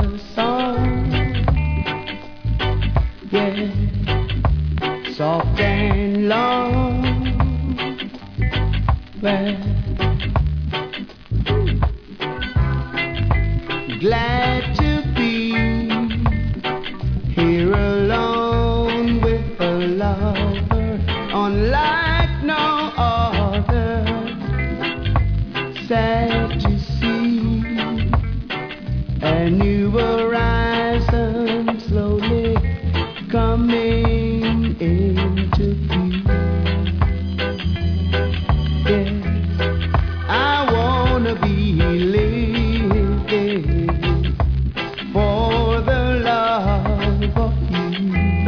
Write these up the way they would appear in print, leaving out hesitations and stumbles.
a song, yeah, soft and long. Well, glad to be here alone with a lover unlike no other. Sad to see a new horizon slowly coming into view. Yeah, I wanna be living for the love of you.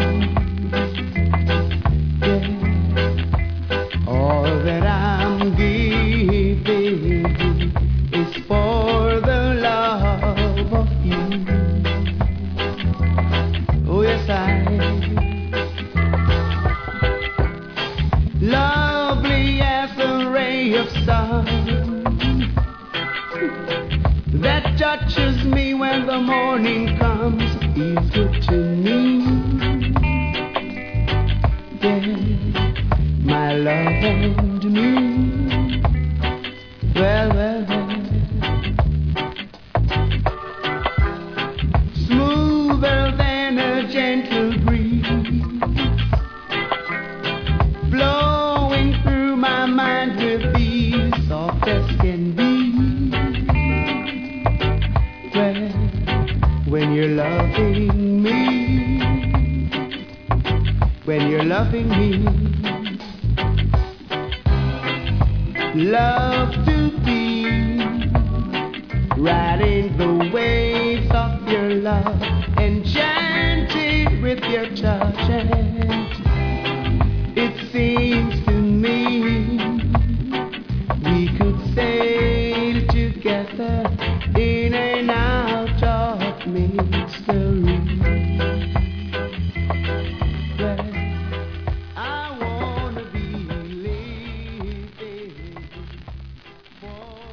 Yeah, all that I'm giving is for the love of you. Oh yes, lovely as a ray of sun that touches me when the morning comes, is good to me. Yeah, my love and me. Well, well, well. Smoother than a gentle breeze, flowing through my mind with ease, soft as can be. Well, when you're loving me, when you're loving me, love to be riding the waves of your love, enchanted with your touch, and it seems to me we could sail together in